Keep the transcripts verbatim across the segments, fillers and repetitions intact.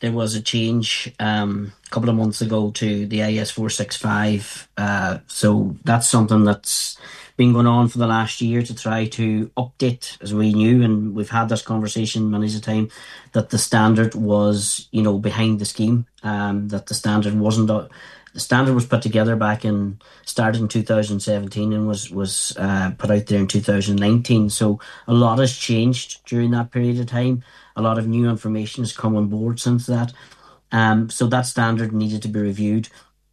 there was a change um, a couple of months ago to the I S four sixty-five. Uh, so that's something that's been going on for the last year to try to update, as we knew, and we've had this conversation many a time, that the standard was, you know, behind the scheme, um, that the standard wasn't... Uh, the standard was put together back in, started in two thousand seventeen and was, was uh, put out there in two thousand nineteen. So a lot has changed during that period of time. A lot of new information has come on board since that. Um, so that standard needed to be reviewed.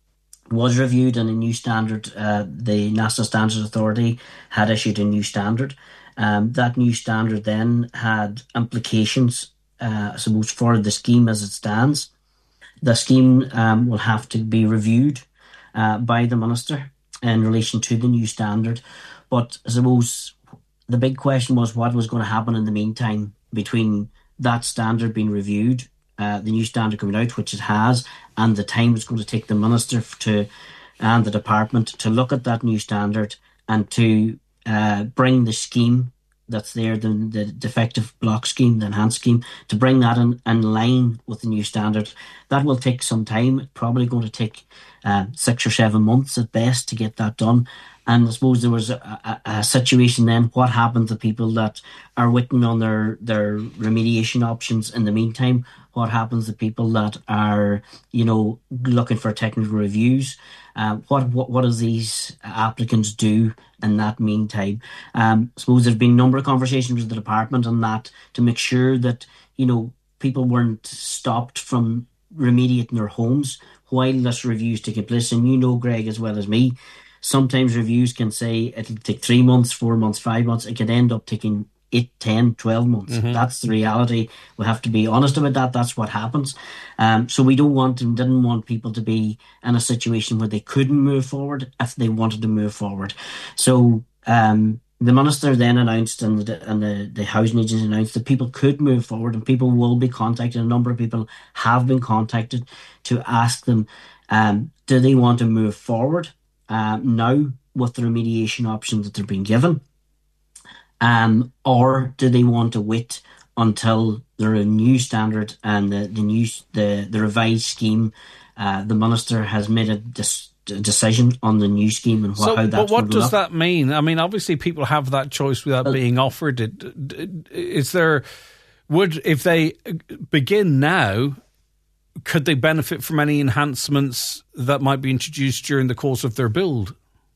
Was reviewed, and a new standard, uh, the National Standards Authority had issued a new standard. Um, that new standard then had implications, uh, I suppose, for the scheme as it stands. The scheme um, will have to be reviewed uh, by the Minister in relation to the new standard. But I suppose the big question was what was going to happen in the meantime between that standard being reviewed, uh, the new standard coming out, which it has, and the time it's going to take the Minister to and the Department to look at that new standard and to uh, bring the scheme that's there, the, the defective block scheme, the enhanced scheme, to bring that in, in line with the new standard. That will take some time. It's probably going to take uh, six or seven months at best to get that done. And I suppose there was a, a, a situation then, what happened to people that are waiting on their, their remediation options in the meantime? What happens to people that are, you know, looking for technical reviews? Uh, what, what what does these applicants do in that meantime? Um, I suppose there's been a number of conversations with the department on that to make sure that, you know, people weren't stopped from remediating their homes while this review's taking place. And you know, Greg, as well as me, sometimes reviews can say it'll take three months, four months, five months. It could end up taking eight, ten, twelve months. Mm-hmm. That's the reality. We have to be honest about that. That's what happens. Um, so we don't want and didn't want people to be in a situation where they couldn't move forward if they wanted to move forward. So um, the Minister then announced and, the, and the, the Housing Agency announced that people could move forward and people will be contacted. A number of people have been contacted to ask them, um, do they want to move forward uh, now with the remediation options that they're being given? Um, or do they want to wait until there's a new standard and the, the new the, the revised scheme? Uh, the Minister has made a, dis- a decision on the new scheme and what, so, how that's but what going to does look. that mean? I mean, obviously, people have that choice without well, being offered it. Is there would if they begin now? Could they benefit from any enhancements that might be introduced during the course of their build?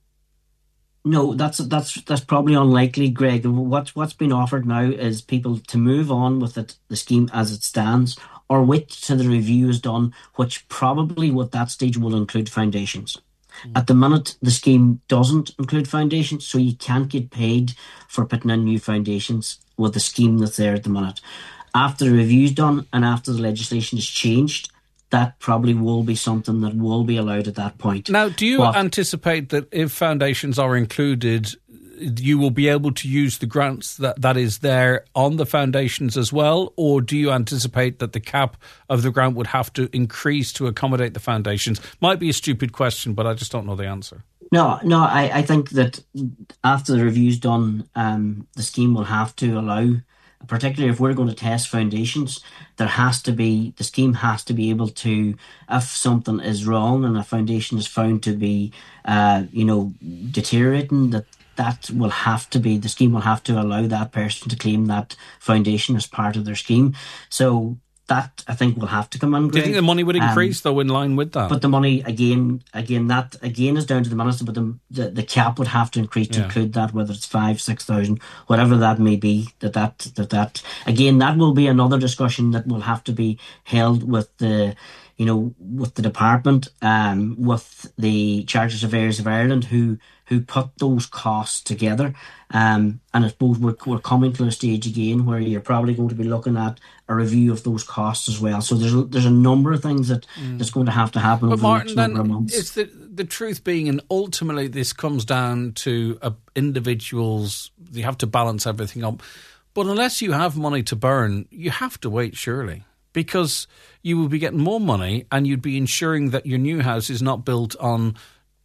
No, that's that's that's probably unlikely, Greg. What's what's been offered now is people to move on with it, the scheme as it stands, or wait till the review is done, which probably at that stage will include foundations. Mm. At the minute, the scheme doesn't include foundations, so you can't get paid for putting in new foundations with the scheme that's there at the minute. After the review's done and after the legislation is changed, that probably will be something that will be allowed at that point. Now, do you but, anticipate that if foundations are included, you will be able to use the grants that, that is there on the foundations as well? Or do you anticipate that the cap of the grant would have to increase to accommodate the foundations? Might be a stupid question, but I just don't know the answer. No, no, I, I think that after the review's done, um, the scheme will have to allow, particularly if we're going to test foundations, there has to be, the scheme has to be able to, if something is wrong and a foundation is found to be, uh, you know, deteriorating, that that will have to be, the scheme will have to allow that person to claim that foundation as part of their scheme. So that, I think, will have to come in. Do you think the money would increase, um, though, in line with that? But the money, again, again, that again is down to the Minister, but the the, the cap would have to increase to yeah. include that, whether it's five, six thousand, whatever that may be. That that that that again, that will be another discussion that will have to be held with the, you know, with the department, um, with the Chartered Surveyors of Ireland, who who put those costs together. Um, and I suppose we're, we're coming to a stage again where you're probably going to be looking at a review of those costs as well. So there's a, there's a number of things that mm. that's going to have to happen but over Martin, the next number of months. It's the, the truth being, and ultimately this comes down to uh, individuals, you have to balance everything up. But unless you have money to burn, you have to wait, surely. Because you will be getting more money and you'd be ensuring that your new house is not built on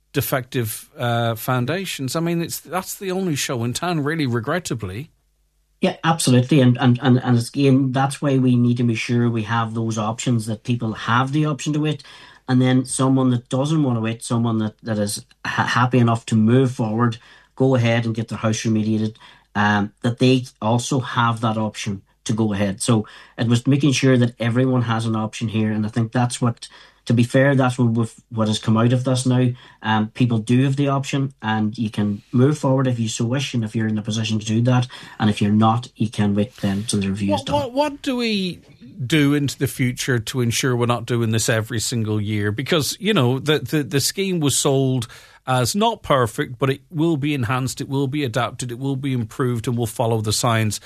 defective uh, foundations. I mean, it's that's the only show in town, really, regrettably. Yeah, absolutely. And, and, and, and it's, again, that's why we need to be sure we have those options, that people have the option to wait. And then someone that doesn't want to wait, someone that, that is ha- happy enough to move forward, go ahead and get their house remediated, um, that they also have that option to go ahead. So it was making sure that everyone has an option here. And I think that's what, to be fair, that's what we've, what has come out of this now. Um, people do have the option, and you can move forward if you so wish, and if you're in a position to do that. And if you're not, you can wait then till the review is What, done. what, what do we do into the future to ensure we're not doing this every single year? Because, you know, the, the, the scheme was sold as not perfect, but it will be enhanced, it will be adapted, it will be improved, and will follow the science.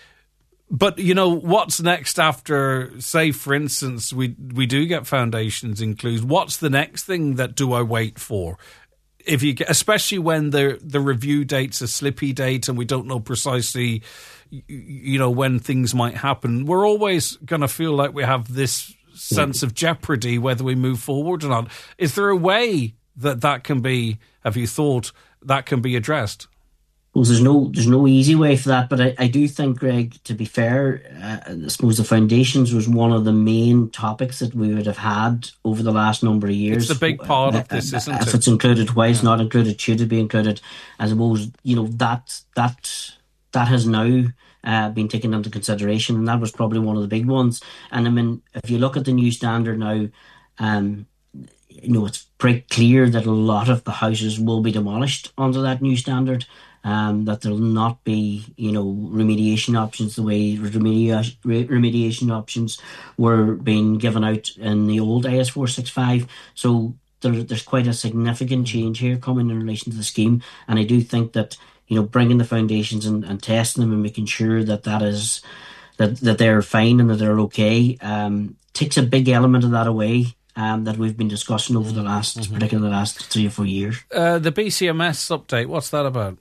But, you know, what's next after, say, for instance, we we do get foundations included? What's the next thing that do I wait for? If you get, especially when the the review date's a slippy date and we don't know precisely, you know, when things might happen, we're always going to feel like we have this sense of jeopardy whether we move forward or not. Is there a way that that can be, have you thought, that can be addressed? Well, there's no there's no easy way for that, but I, I do think, Greg, to be fair, uh, I suppose the foundations was one of the main topics that we would have had over the last number of years. It's the big part uh, of this, uh, isn't if it? If it's included, why it's Yeah. not included? Should it be included? I suppose, you know, that that that has now uh, been taken into consideration, and that was probably one of the big ones. And I mean, if you look at the new standard now, um, you know, it's pretty clear that a lot of the houses will be demolished under that new standard. Um, that there'll not be, you know, remediation options the way remediation, remediation options were being given out in the old I S four sixty-five. So there, there's quite a significant change here coming in relation to the scheme. And I do think that, you know, bringing the foundations and, and testing them and making sure that that is, that, that they're fine and that they're okay, um, takes a big element of that away. Um, that we've been discussing over the last, mm-hmm. particularly the last three or four years. Uh, the B C M S update, what's that about?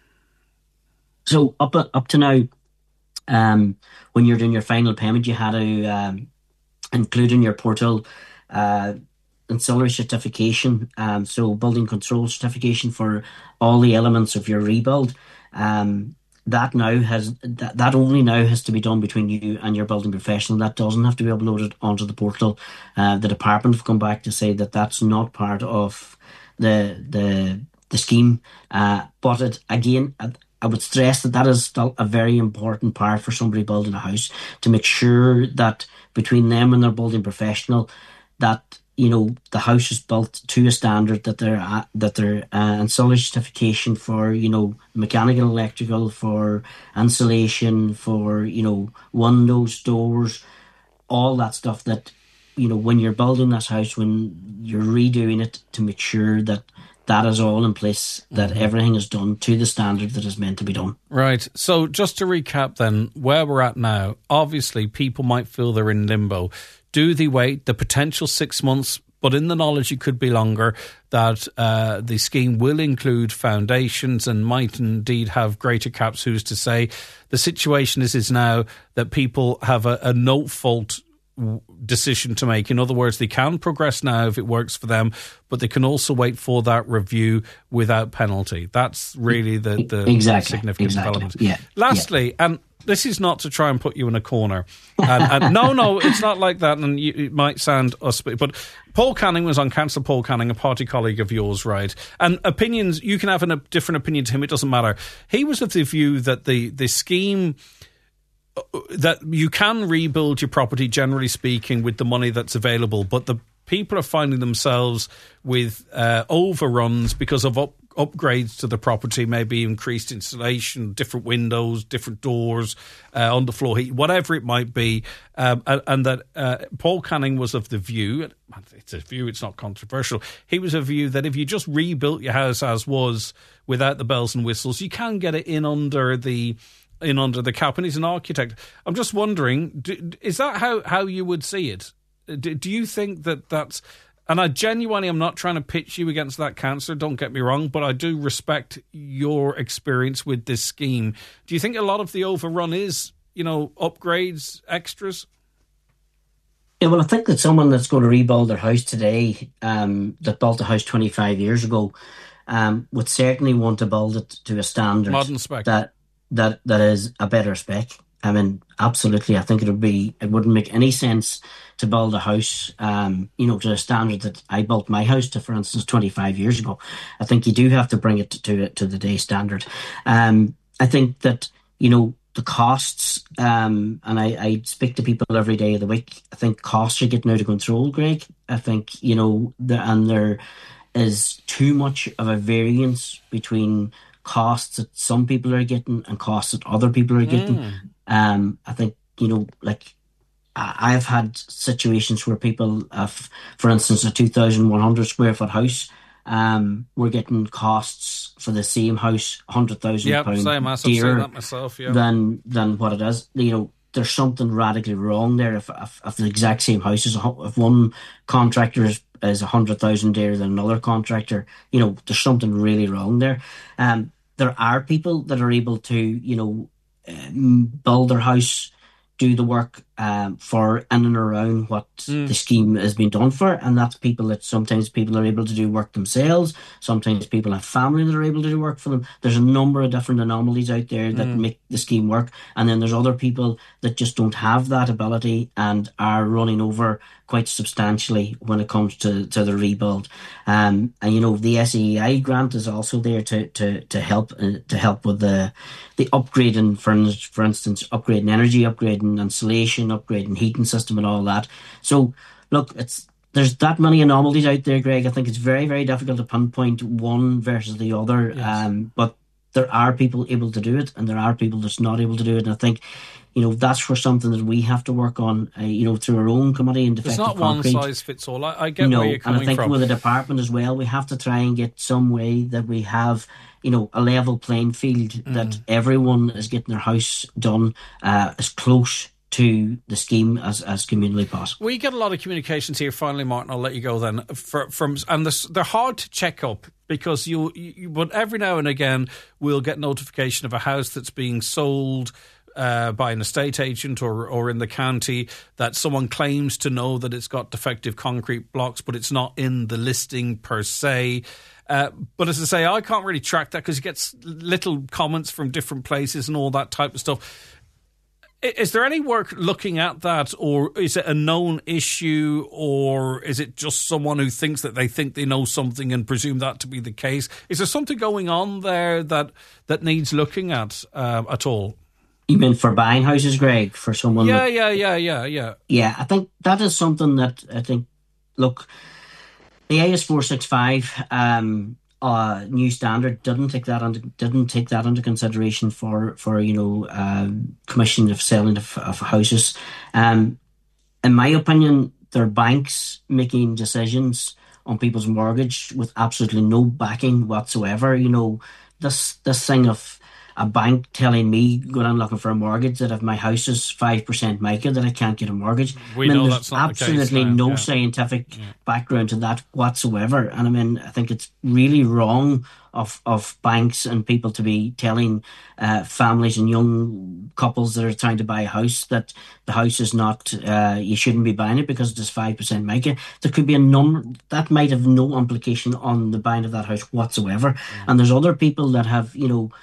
So up up to now, um, when you're doing your final payment, you had to um, include in your portal uh, ancillary certification, um, so building control certification for all the elements of your rebuild. Um, that now has that, that only now has to be done between you and your building professional. That doesn't have to be uploaded onto the portal. Uh, the department have come back to say that that's not part of the the the scheme. Uh, but it again. I would stress that that is still a very important part for somebody building a house, to make sure that between them and their building professional, that, you know, the house is built to a standard, that their uh, that their uh, ancillary certification for, you know, mechanical, electrical, for insulation, for, you know, windows, doors, all that stuff, that, you know, when you're building this house, when you're redoing it, to make sure that that is all in place, that mm-hmm. everything is done to the standard that is meant to be done. Right. So just to recap then, where we're at now, obviously people might feel they're in limbo. Do they wait the potential six months, but in the knowledge it could be longer, that uh, the scheme will include foundations and might indeed have greater caps, who's to say? The situation is, is now that people have a, a no-fault decision to make. In other words, they can progress now if it works for them, but they can also wait for that review without penalty. That's really the, the exactly, significant exactly. development. Yeah, Lastly, yeah. and this is not to try and put you in a corner. And, and no, no, it's not like that, and you, it might sound us, but Paul Canning was on Councillor Paul Canning, a party colleague of yours, right? And opinions, you can have a different opinion to him, it doesn't matter. He was of the view that the, the scheme, that you can rebuild your property, generally speaking, with the money that's available, but the people are finding themselves with uh, overruns because of up, upgrades to the property, maybe increased insulation, different windows, different doors, uh, underfloor heat, whatever it might be, um, and, and that uh, Paul Canning was of the view, it's a view, it's not controversial, he was of the view that if you just rebuilt your house as was without the bells and whistles, you can get it in under the in under the cap, and he's an architect. I'm just wondering, do, is that how, how you would see it? Do, do you think that that's... And I genuinely am not trying to pitch you against that councillor, don't get me wrong, but I do respect your experience with this scheme. Do you think a lot of the overrun is, you know, upgrades, extras? Yeah, well, I think that someone that's going to rebuild their house today, um, that built a house twenty-five years ago, um, would certainly want to build it to a standard. Modern spec. That that that is a better spec. I mean, absolutely. I think it would be, it wouldn't make any sense to build a house, um, you know, to a standard that I built my house to, for instance, twenty-five years ago. I think you do have to bring it to to the day standard. Um, I think that, you know, the costs, um, and I, I speak to people every day of the week. I think costs are getting out of control, Greg. I think, you know, the, and there is too much of a variance between costs that some people are getting and costs that other people are getting. Mm. Um, I think, you know, like I- I've had situations where people have, for instance, a two thousand one hundred square foot house, um, we're getting costs for the same house one hundred thousand Yep, pounds same as I've seen dearer that myself. Yeah. than than what it is. You know, there's something radically wrong there. If if, if the exact same house is a hu- if one contractor is is a hundred thousand dearer than another contractor, you know, there's something really wrong there. Um, there are people that are able to, you know, um, build their house, do the work um, for in and around what Mm. the scheme has been done for, and that's people that sometimes people are able to do work themselves. Sometimes people have family that are able to do work for them. There's a number of different anomalies out there that Mm. make the scheme work, and then there's other people that just don't have that ability and are running over quite substantially when it comes to, to the rebuild. Um, and you know, the S E I grant is also there to to to help uh, to help with the the upgrading, for for instance, upgrading energy, upgrading insulation, upgrading heating system, and all that. So, look, it's there's that many anomalies out there, Greg. I think it's very very difficult to pinpoint one versus the other. Yes. Um, but there are people able to do it, and there are people that's not able to do it. And I think, you know, that's for something that we have to work on, uh, you know, through our own committee and It's defective not one concrete. size fits all. I, I get No, where you're and I coming think from. with the department as well, we have to try and get some way that we have, you know, a level playing field, that everyone is getting their house done uh, as close to the scheme as, as communally possible. We get a lot of communications here. Finally, Martin, I'll let you go then. For, from and this, they're hard to check up because you, you, but every now and again we'll get notification of a house that's being sold uh, by an estate agent or or in the county that someone claims to know that it's got defective concrete blocks, but it's not in the listing per se. Uh, but as I say, I can't really track that because it gets little comments from different places and all that type of stuff. Is there any work looking at that, or is it a known issue, or is it just someone who thinks that they think they know something and presume that to be the case? Is there something going on there that that needs looking at uh, at all? You mean for buying houses, Greg? For someone? Yeah, that, yeah, yeah, yeah, yeah. Yeah, I think that is something that I think. Look, the A S four sixty-five um, uh, new standard didn't take that under didn't take that into consideration for for you know um, commission of selling of, of houses. Um, in my opinion, they're banks making decisions on people's mortgage with absolutely no backing whatsoever. You know, this this thing of a bank telling me going on looking for a mortgage that if my house is five percent mica that I can't get a mortgage. We I mean, know there's that's not the case absolutely now, no yeah. scientific background to that whatsoever. And I mean, I think it's really wrong of of banks and people to be telling uh, families and young couples that are trying to buy a house that the house is not, uh, you shouldn't be buying it because it is five percent mica. There could be a number, that might have no implication on the buying of that house whatsoever. Mm. And there's other people that have, you know,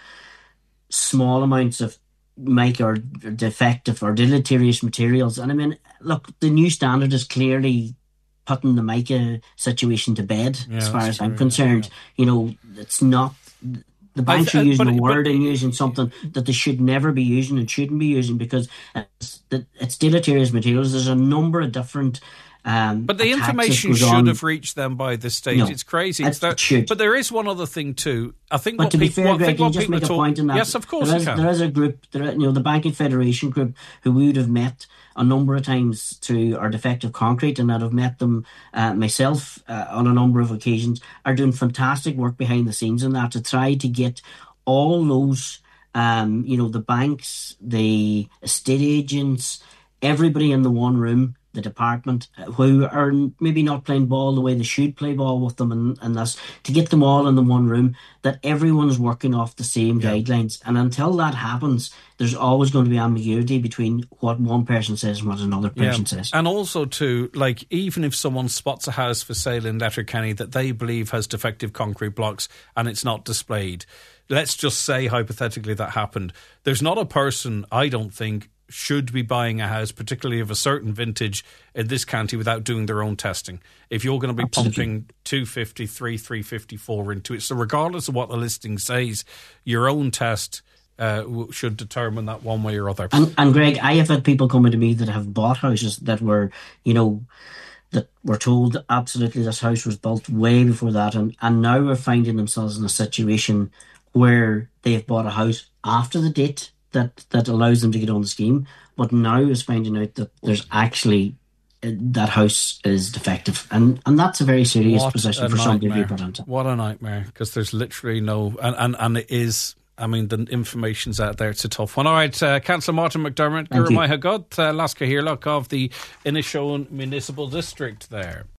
small amounts of mica or defective or deleterious materials. And I mean, look, the new standard is clearly putting the mica situation to bed, yeah, as far as true, I'm concerned. Yeah, yeah. You know, it's not, the banks th- are using but, a word but, and using something that they should never be using and shouldn't be using because it's, it's deleterious materials. There's a number of different Um, but the information should on. have reached them by this stage. No, it's crazy. It's it should. But there is one other thing too. I think. But what to be people, fair, what, Greg, what you just make a talk, point in that. Yes, of course there is, you can. There is a group, there, you know, the Banking Federation group, who we would have met a number of times through our defective concrete, and I'd have met them uh, myself uh, on a number of occasions, are doing fantastic work behind the scenes in that to try to get all those, um, you know, the banks, the estate agents, everybody in the one room the department, uh, who are maybe not playing ball the way they should play ball with them, and, and that's to get them all in the one room, that everyone's working off the same Yeah. guidelines. And until that happens, there's always going to be ambiguity between what one person says and what another person Yeah. says. And also, too, like, even if someone spots a house for sale in Letterkenny that they believe has defective concrete blocks and it's not displayed, let's just say hypothetically that happened, there's not a person, I don't think, should be buying a house, particularly of a certain vintage in this county, without doing their own testing. If you're going to be Absolutely. pumping two fifty-three, three fifty-four into it, so regardless of what the listing says, your own test uh, w- should determine that one way or other. And, and Greg, I have had people coming to me that have bought houses that were, you know, that were told that absolutely this house was built way before that, and, and now are finding themselves in a situation where they've bought a house after the date that, that allows them to get on the scheme, but now is finding out that there's actually uh, that house is defective, and and that's a very serious What position a for somebody to be nightmare. put into. What a nightmare, because there's literally no, and, and, and it is, I mean, the information's out there. It's a tough one. All right, uh, Councillor Martin McDermott, Thank you. Gurumai Hagod, uh, Laska Hirlock of the Inishowen Municipal District there.